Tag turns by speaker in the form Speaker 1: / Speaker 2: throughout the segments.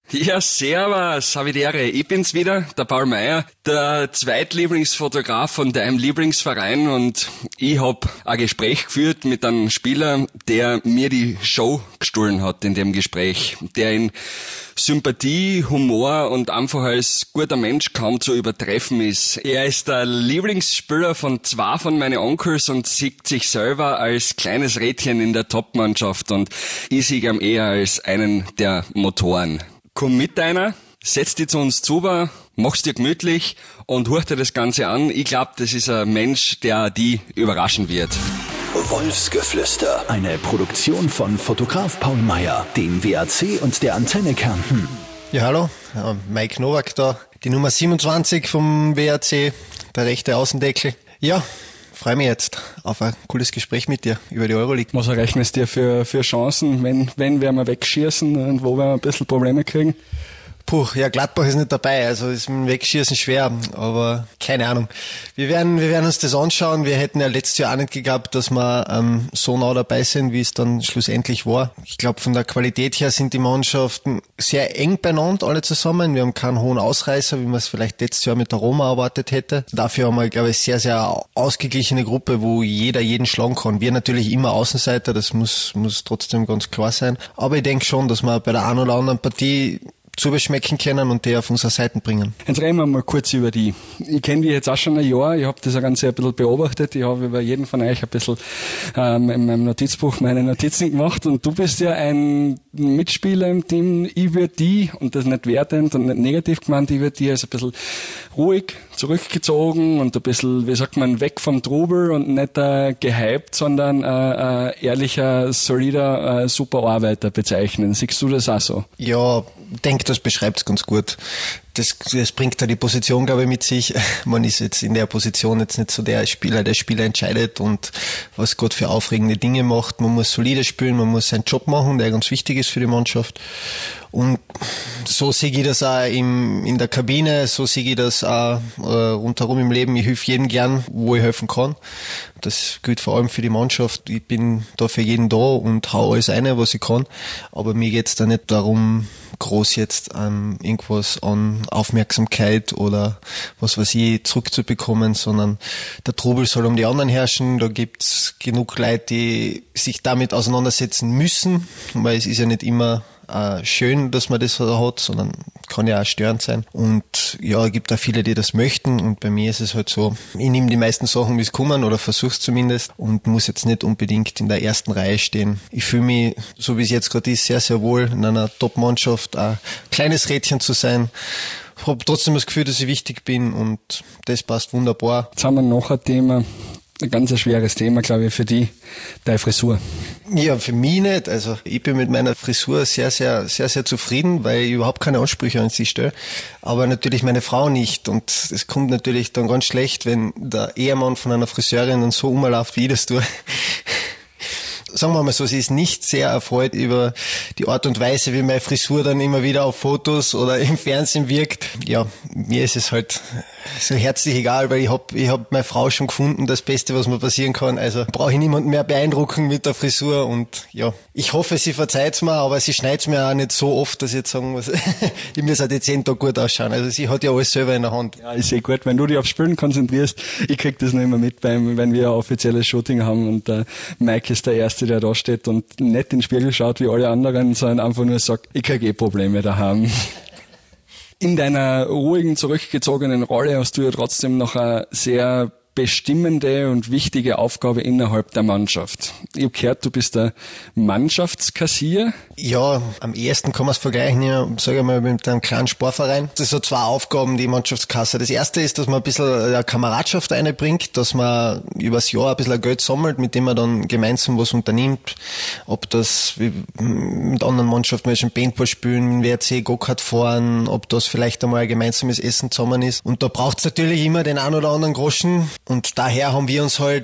Speaker 1: Ja, servus, Havidere. Ich bin's wieder, der Paul Meyer, der Zweitlieblingsfotograf von deinem Lieblingsverein, und ich hab ein Gespräch geführt mit einem Spieler, der mir die Show gestohlen hat in dem Gespräch, der in Sympathie, Humor und einfach als guter Mensch kaum zu übertreffen ist. Er ist der Lieblingsspieler von zwei von meinen Onkels und sieht sich selber als kleines Rädchen in der Topmannschaft, und ich sehe ihn eher als einen der Motoren. Komm mit einer, setz dich zu uns zu, mach's dir gemütlich und hör dir das Ganze an. Ich glaube, das ist ein Mensch, der die überraschen wird.
Speaker 2: Wolfsgeflüster. Eine Produktion von Fotograf Paul Meyer, dem WAC und der Antenne Kärnten.
Speaker 3: Ja, hallo, Mike Nowak da, die Nummer 27 vom WAC, der rechte Außendeckel. Ja, freue mich jetzt auf ein cooles Gespräch mit dir über die Euroleague.
Speaker 1: Was errechnest du dir für Chancen, wenn wir mal wegschießen und wo wir ein bisschen Probleme kriegen?
Speaker 3: Ja, Gladbach ist nicht dabei, also ist mit dem Wegschießen schwer, aber keine Ahnung. Wir werden uns das anschauen. Wir hätten ja letztes Jahr auch nicht geglaubt, dass wir so nah dabei sind, wie es dann schlussendlich war. Ich glaube, von der Qualität her sind die Mannschaften sehr eng beieinander, alle zusammen. Wir haben keinen hohen Ausreißer, wie man es vielleicht letztes Jahr mit der Roma erwartet hätte. Dafür haben wir, glaube ich, sehr, sehr ausgeglichene Gruppe, wo jeder jeden schlagen kann. Wir natürlich immer Außenseiter, das muss trotzdem ganz klar sein. Aber ich denke schon, dass wir bei der einen oder anderen Partie zu beschmecken können und die auf unsere Seiten bringen.
Speaker 1: Jetzt reden wir mal kurz über die. Ich kenne die jetzt auch schon ein Jahr, ich habe das Ganze ein bisschen beobachtet, ich habe über jeden von euch ein bisschen in meinem Notizbuch meine Notizen gemacht, und du bist ja ein Mitspieler im Team. Ich würde die, und das nicht wertend und nicht negativ gemeint, ich würde die als ein bisschen ruhig, zurückgezogen und ein bisschen, wie sagt man, weg vom Trubel und nicht gehypt, sondern ehrlicher, solider, super Arbeiter bezeichnen. Siehst du das auch so?
Speaker 3: Ja, ich denke, das beschreibt es ganz gut. Das bringt da die Position, glaube ich, mit sich. Man ist jetzt in der Position jetzt nicht so der Spieler entscheidet und was Gott für aufregende Dinge macht. Man muss solide spielen, man muss seinen Job machen, der ganz wichtig ist für die Mannschaft. Und so sehe ich das auch in der Kabine, so sehe ich das auch rundherum im Leben. Ich helfe jedem gern, wo ich helfen kann. Das gilt vor allem für die Mannschaft. Ich bin da für jeden da und hau alles rein, was ich kann. Aber mir geht's da nicht darum, groß jetzt irgendwas an Aufmerksamkeit oder was weiß ich zurückzubekommen, sondern der Trubel soll um die anderen herrschen. Da gibt's genug Leute, die sich damit auseinandersetzen müssen, weil es ist ja nicht immer schön, dass man das so hat, sondern kann ja auch störend sein. Und ja, es gibt auch viele, die das möchten, und bei mir ist es halt so, ich nehme die meisten Sachen, wie es kommen, oder versuch's zumindest, und muss jetzt nicht unbedingt in der ersten Reihe stehen. Ich fühle mich, so wie es jetzt gerade ist, sehr, sehr wohl in einer Top-Mannschaft, ein kleines Rädchen zu sein. Ich habe trotzdem das Gefühl, dass ich wichtig bin, und das passt wunderbar.
Speaker 1: Jetzt haben wir noch ein Thema, ein ganz schweres Thema, glaube ich, für die, deine Frisur.
Speaker 3: Ja, für mich nicht. Also ich bin mit meiner Frisur sehr, sehr, sehr, sehr zufrieden, weil ich überhaupt keine Ansprüche an sie stelle. Aber natürlich meine Frau nicht. Und es kommt natürlich dann ganz schlecht, wenn der Ehemann von einer Friseurin dann so umläuft, wie ich das tue. Sagen wir mal so, sie ist nicht sehr erfreut über die Art und Weise, wie meine Frisur dann immer wieder auf Fotos oder im Fernsehen wirkt. Ja, mir ist es halt so herzlich egal, weil ich hab meine Frau schon gefunden, das Beste, was mir passieren kann. Also brauche ich niemanden mehr beeindrucken mit der Frisur, und ja, ich hoffe, sie verzeiht's mir, aber sie schneidt's mir auch nicht so oft, dass ich jetzt sagen muss, ich muss halt jetzt jeden Tag gut ausschauen. Also sie hat ja alles selber in der Hand.
Speaker 1: Ja, ist eh gut, wenn du dich aufs Spielen konzentrierst. Ich krieg das noch immer mit, wenn wir ein offizielles Shooting haben und Mike ist der Erste, der da steht und nicht in den Spiegel schaut wie alle anderen, sondern einfach nur sagt, ich krieg Probleme daheim. In deiner ruhigen, zurückgezogenen Rolle hast du ja trotzdem noch eine sehr bestimmende und wichtige Aufgabe innerhalb der Mannschaft. Ich habe gehört, du bist der Mannschaftskassier.
Speaker 3: Ja, am ehesten kann man es vergleichen, ja, sage ich mal, mit einem kleinen Sportverein. Das sind so zwei Aufgaben, die Mannschaftskasse. Das erste ist, dass man ein bisschen eine Kameradschaft reinbringt, dass man übers Jahr ein bisschen Geld sammelt, mit dem man dann gemeinsam was unternimmt. Ob das mit anderen Mannschaften, zum Paintball spielen, WRC, Go-Kart fahren, ob das vielleicht einmal ein gemeinsames Essen zusammen ist. Und da braucht es natürlich immer den einen oder anderen Groschen. Und daher haben wir uns halt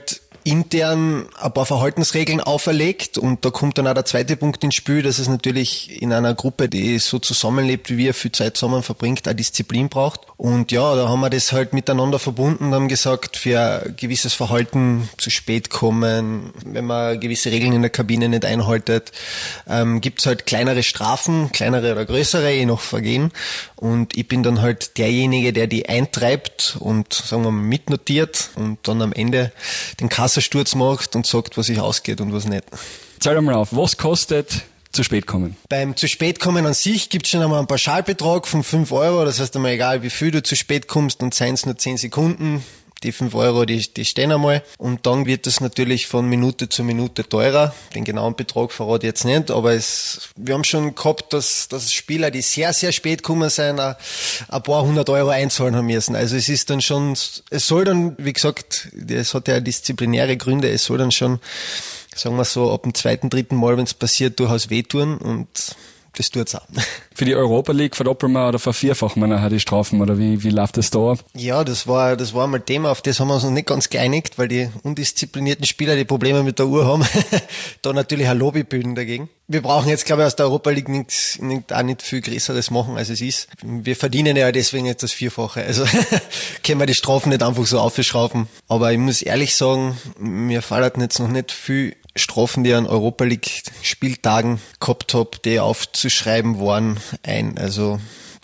Speaker 3: intern ein paar Verhaltensregeln auferlegt und da kommt dann auch der zweite Punkt ins Spiel, dass es natürlich in einer Gruppe, die so zusammenlebt wie wir, viel Zeit zusammen verbringt, auch Disziplin braucht. Und ja, da haben wir das halt miteinander verbunden und haben gesagt, für ein gewisses Verhalten zu spät kommen, wenn man gewisse Regeln in der Kabine nicht einhaltet, gibt's halt kleinere Strafen, kleinere oder größere, je nach Vergehen. Und ich bin dann halt derjenige, der die eintreibt und, sagen wir mal, mitnotiert und dann am Ende den Kassensturz macht und sagt, was sich ausgeht und was nicht.
Speaker 1: Zähl mal auf, was kostet zu spät kommen? Beim
Speaker 3: zu spät kommen an sich gibt's schon einmal einen Pauschalbetrag von 5 Euro. Das heißt einmal, egal wie viel du zu spät kommst und seien es nur 10 Sekunden, die 5 Euro, die stehen einmal. Und dann wird das natürlich von Minute zu Minute teurer. Den genauen Betrag verrate ich jetzt nicht, aber wir haben schon gehabt, dass Spieler, die sehr, sehr spät gekommen sind, ein paar 100 Euro einzahlen haben müssen. Also es ist dann schon, es soll dann, wie gesagt, es hat ja disziplinäre Gründe, es soll dann schon, sagen wir so, ab dem 2., 3. Mal, wenn es passiert, durchaus wehtun und das tut's auch.
Speaker 1: Für die Europa League verdoppeln wir oder vervierfachen wir nachher die Strafen oder wie läuft das da?
Speaker 3: Ja, das war mal Thema, auf das haben wir uns noch nicht ganz geeinigt, weil die undisziplinierten Spieler, die Probleme mit der Uhr haben, da natürlich ein Lobby bilden dagegen. Wir brauchen jetzt, glaube ich, aus der Europa League auch nicht viel Größeres machen, als es ist. Wir verdienen ja deswegen jetzt das Vierfache. Also können wir die Strafen nicht einfach so aufschrauben. Aber ich muss ehrlich sagen, mir fallen jetzt noch nicht viel Strafen, die an Europa League Spieltagen gehabt habe, die aufzuschreiben waren, ein. Also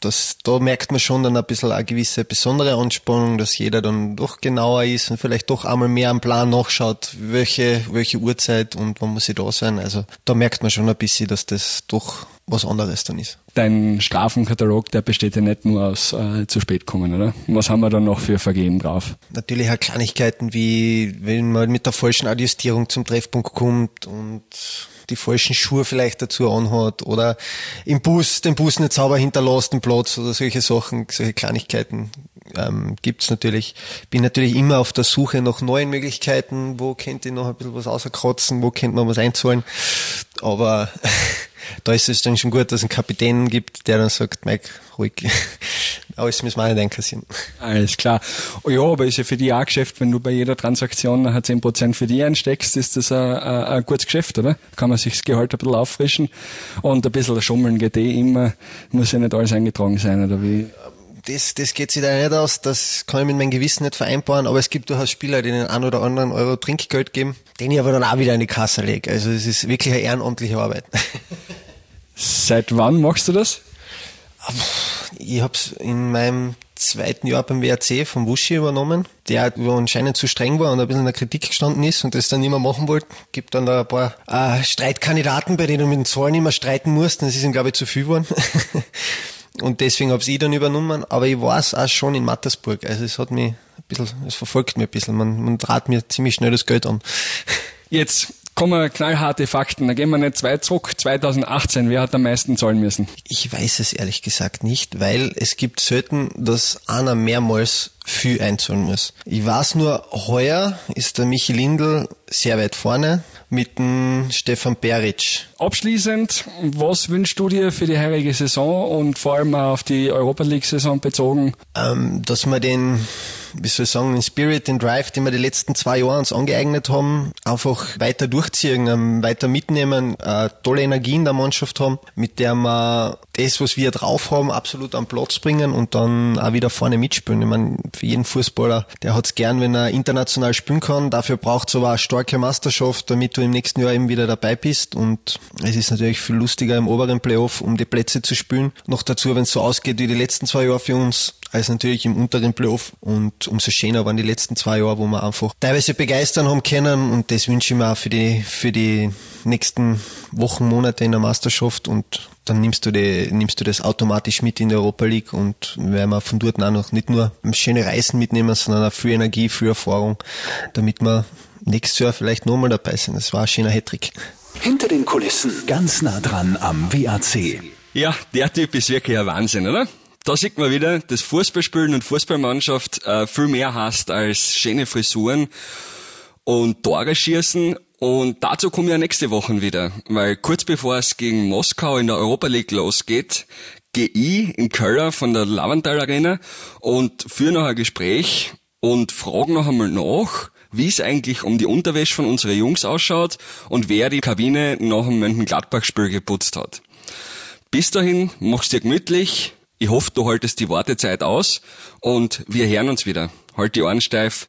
Speaker 3: da merkt man schon dann ein bisschen eine gewisse besondere Anspannung, dass jeder dann doch genauer ist und vielleicht doch einmal mehr am Plan nachschaut, welche Uhrzeit und wann muss ich da sein. Also da merkt man schon ein bisschen, dass das doch was anderes dann ist.
Speaker 1: Dein Strafenkatalog, der besteht ja nicht nur aus zu spät kommen, oder? Was haben wir dann noch für Vergehen drauf?
Speaker 3: Natürlich auch Kleinigkeiten wie, wenn man mit der falschen Adjustierung zum Treffpunkt kommt und die falschen Schuhe vielleicht dazu anhat oder den Bus nicht sauber hinterlässt, den Platz oder solche Sachen, solche Kleinigkeiten gibt's natürlich. Bin natürlich immer auf der Suche nach neuen Möglichkeiten, wo könnte ich noch ein bisschen was außerkratzen, wo könnte man was einzahlen, aber da ist es dann schon gut, dass es einen Kapitän gibt, der dann sagt, Mike, ruhig, alles müssen wir auch nicht einkassieren.
Speaker 1: Alles klar. Oh ja, aber ist ja für die auch ein Geschäft, wenn du bei jeder Transaktion nachher 10% für die einsteckst, ist das ein gutes Geschäft, oder? Kann man sich das Gehalt ein bisschen auffrischen und ein bisschen schummeln geht immer, muss ja nicht alles eingetragen sein, oder wie?
Speaker 3: Das geht sich da nicht aus, das kann ich mit meinem Gewissen nicht vereinbaren, aber es gibt durchaus Spieler, die den 1 oder anderen Euro Trinkgeld geben, den ich aber dann auch wieder in die Kasse lege. Also es ist wirklich eine ehrenamtliche Arbeit.
Speaker 1: Seit wann machst du das?
Speaker 3: Ich hab's in meinem 2. Jahr beim WRC vom Wuschi übernommen, der anscheinend zu streng war und ein bisschen in der Kritik gestanden ist und das dann nicht mehr machen wollte. Gibt dann da ein paar Streitkandidaten, bei denen du mit den Zahlen immer streiten musst, das ist ihm, glaube ich, zu viel geworden. Und deswegen hab's ich dann übernommen, aber ich war's auch schon in Mattersburg. Also es verfolgt mich ein bisschen. Man trat mir ziemlich schnell das Geld an.
Speaker 1: Jetzt kommen knallharte Fakten. Da gehen wir nicht weit zurück. 2018, wer hat am meisten zahlen müssen?
Speaker 3: Ich weiß es ehrlich gesagt nicht, weil es gibt selten, dass einer mehrmals viel einzahlen muss. Ich weiß nur, heuer ist der Michi Lindl sehr weit vorne mit dem Stefan Peric.
Speaker 1: Abschließend, was wünschst du dir für die heurige Saison und vor allem auch auf die Europa League Saison bezogen?
Speaker 3: Dass wir den Spirit, den Drive, den wir die letzten 2 Jahre uns angeeignet haben, einfach weiter durchziehen, weiter mitnehmen, tolle Energie in der Mannschaft haben, mit der wir das, was wir drauf haben, absolut am Platz bringen und dann auch wieder vorne mitspielen. Ich meine, für jeden Fußballer, der hat's gern, wenn er international spielen kann. Dafür braucht's aber eine starke Meisterschaft, damit du im nächsten Jahr eben wieder dabei bist. Und es ist natürlich viel lustiger im oberen Playoff, um die Plätze zu spielen. Noch dazu, wenn es so ausgeht wie die letzten 2 Jahre für uns, als natürlich im unteren Playoff. Und umso schöner waren die letzten 2 Jahre, wo wir einfach teilweise begeistern haben können. Und das wünsche ich mir auch für die nächsten Wochen, Monate in der Meisterschaft. Und dann nimmst du das automatisch mit in die Europa League und werden wir von dort auch noch nicht nur schöne Reisen mitnehmen, sondern auch viel Energie, viel Erfahrung, damit wir nächstes Jahr vielleicht nochmal dabei sind. Das war ein schöner Hattrick.
Speaker 2: Hinter den Kulissen, ganz nah dran am WAC.
Speaker 1: Ja, der Typ ist wirklich ein Wahnsinn, oder? Da sieht man wieder, dass Fußballspielen und Fußballmannschaft viel mehr heißt als schöne Frisuren und Tore schießen. Und dazu kommen wir nächste Woche wieder, weil kurz bevor es gegen Moskau in der Europa League losgeht, gehe ich in Köln von der Lavantal Arena und führe noch ein Gespräch und frage noch einmal nach, wie es eigentlich um die Unterwäsche von unseren Jungs ausschaut und wer die Kabine nach dem Mönchengladbach-Spiel geputzt hat. Bis dahin, mach's dir gemütlich. Ich hoffe, du haltest die Wartezeit aus und wir hören uns wieder. Halt die Ohren steif.